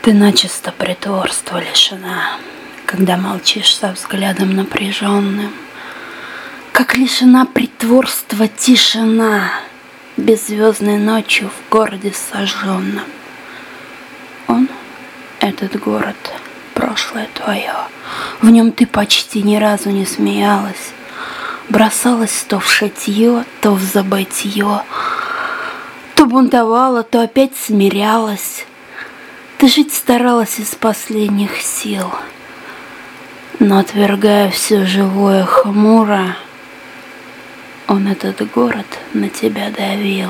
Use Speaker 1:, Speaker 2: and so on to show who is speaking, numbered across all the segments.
Speaker 1: Ты начисто притворства лишена, когда молчишь со взглядом напряженным. Как лишена притворства тишина, беззвездной ночью в городе сожженном. Этот город, прошлое твое, в нем ты почти ни разу не смеялась, бросалась то в шитье, то в забытье, то бунтовала, то опять смирялась. Ты жить старалась из последних сил, но, отвергая все живое хмуро, он, этот город, на тебя давил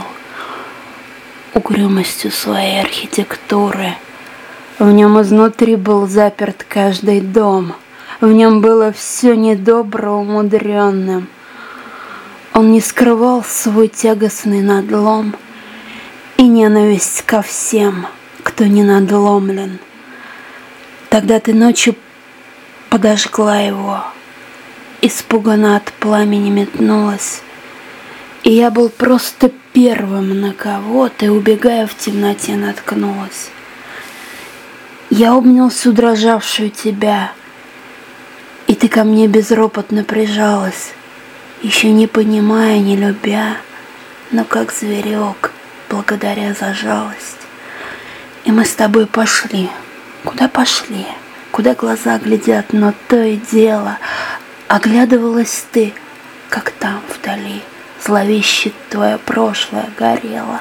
Speaker 1: угрюмостью своей архитектуры. В нем изнутри был заперт каждый дом, в нем было все недобро умудренным. Он не скрывал свой тягостный надлом и ненависть ко всем, кто не надломлен. Тогда ты ночью подожгла его, испуганно от пламени метнулась, и я был просто первым, на кого ты, убегая в темноте, наткнулась. Я обнял всю дрожавшую тебя, и ты ко мне безропотно прижалась, еще не понимая, не любя, но как зверек, благодаря за жалость. И мы с тобой пошли, куда глаза глядят, но то и дело оглядывалась ты, как там вдали зловеще твое прошлое горело.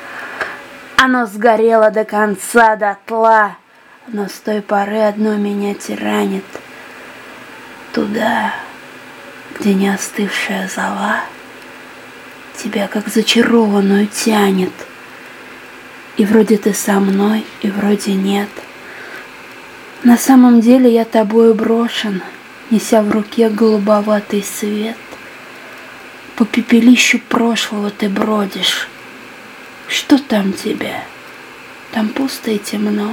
Speaker 1: Оно сгорело до конца, дотла, но с той поры одно меня тиранит. Туда, где не остывшая зола тебя как зачарованную тянет. И вроде ты со мной, и вроде нет. На самом деле я тобою брошен, неся в руке голубоватый свет. По пепелищу прошлого ты бродишь. Что там тебе? Там пусто и темно.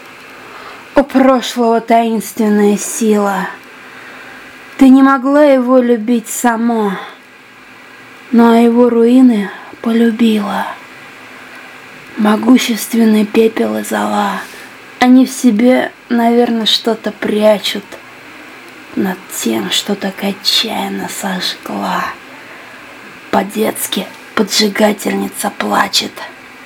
Speaker 1: У прошлого таинственная сила. Ты не могла его любить сама, но его руины полюбила. Могущественный пепел и зола, они в себе, наверное, что-то прячут над тем, что так отчаянно сожгла. По-детски поджигательница плачет.